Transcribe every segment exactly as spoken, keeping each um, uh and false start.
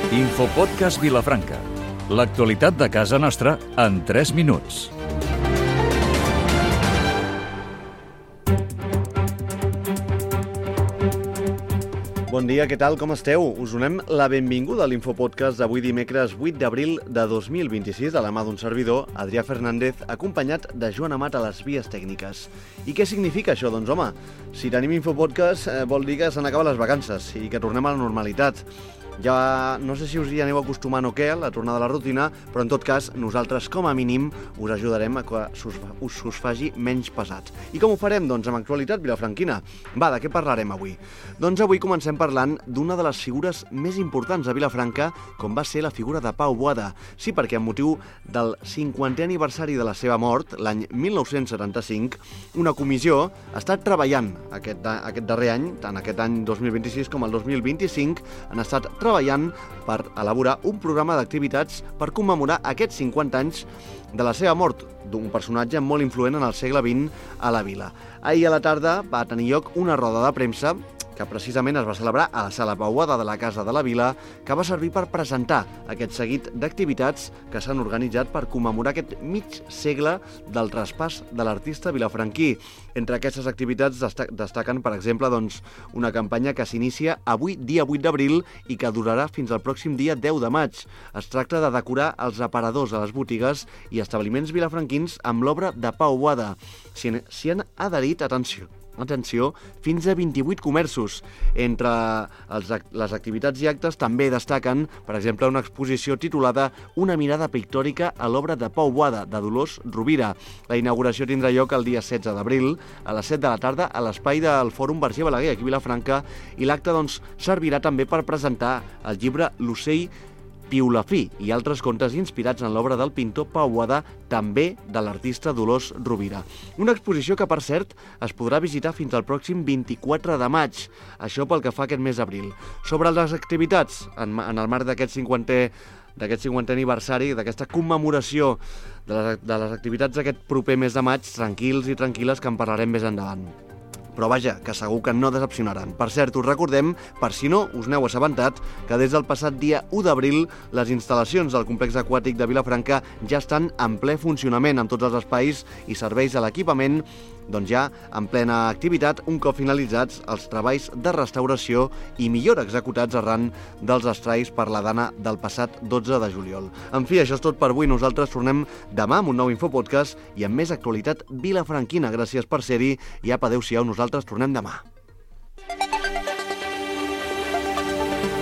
Infopodcast Vilafranca. L'actualitat de casa nostra en tres minuts. Bon dia, què tal, com esteu? Us donem la benvinguda a l'Infopodcast d'avui dimecres vuit d'abril de dos mil vint-i-sis de la mà d'un servidor, Adrià Fernández, acompanyat de Joan Amat a les vies tècniques. I què significa això? Doncs home, si tenim Infopodcast eh, vol dir que s'han acabat les vacances i que tornem a la normalitat. Ja no sé si us hi aneu acostumant o què, la tornada a la rutina, però en tot cas nosaltres com a mínim us ajudarem a que us, us, us faci menys pesat. I com ho farem? Doncs amb actualitat vilafranquina. Va, de què parlarem avui? Doncs avui comencem parlant d'una de les figures més importants a Vilafranca, com va ser la figura de Pau Boada. Sí, perquè amb motiu del cinquantè aniversari de la seva mort, l'any mil nou-cents setanta-cinc, una comissió ha estat treballant aquest, aquest darrer any, tant aquest any dos mil vint-i-sis com el dos mil vint-i-cinc, han estat treballant treballant per elaborar un programa d'activitats per commemorar aquests cinquanta anys de la seva mort, d'un personatge molt influent en el segle vint a la vila. Ahir a la tarda va tenir lloc una roda de premsa que precisament es va celebrar a la Sala Pau Boada de la Casa de la Vila, que va servir per presentar aquest seguit d'activitats que s'han organitzat per commemorar aquest mig segle del traspàs de l'artista vilafranquí. Entre aquestes activitats destaquen, per exemple, doncs, una campanya que s'inicia avui, dia vuit d'abril, i que durarà fins al pròxim dia deu de maig. Es tracta de decorar els aparadors a les botigues i establiments vilafranquins amb l'obra de Pau Boada. S'hi han adherit, atenció, Atenció, fins a vint-i-vuit comerços. Entre els, les activitats i actes també destaquen, per exemple, una exposició titulada Una mirada pictòrica a l'obra de Pau Boada, de Dolors Rovira. La inauguració tindrà lloc el dia setze d'abril, a les set de la tarda, a l'espai del Fòrum Verger Balaguer, aquí a Vilafranca, i l'acte doncs, servirà també per presentar el llibre L'ocell Piulafí i altres contes inspirats en l'obra del pintor Pau Boada, també de l'artista Dolors Rovira. Una exposició que, per cert, es podrà visitar fins al pròxim vint-i-quatre de maig, això pel que fa aquest mes d'abril. Sobre les activitats, en, en el marc d'aquest cinquantè d'aquest cinquantè aniversari, d'aquesta commemoració de les, de les activitats d'aquest proper mes de maig, tranquils i tranquil·les, que en parlarem més endavant. Però vaja, que segur que no decepcionaran. Per cert, us recordem, per si no us n'heu assabentat, que des del passat dia u d'abril les instal·lacions del complex aquàtic de Vilafranca ja estan en ple funcionament, amb tots els espais i serveis a l'equipament, doncs ja en plena activitat, un cop finalitzats els treballs de restauració i millora executats arran dels estralls per la dana del passat dotze de juliol. En fi, això és tot per avui. Nosaltres tornem demà amb un nou Infopodcast i amb més actualitat vilafranquina. Gràcies per ser-hi i apa, adéu-siau, nosaltres tornem demà.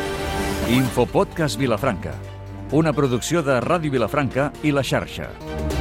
Infopodcast Vilafranca, una producció de Ràdio Vilafranca i La Xarxa.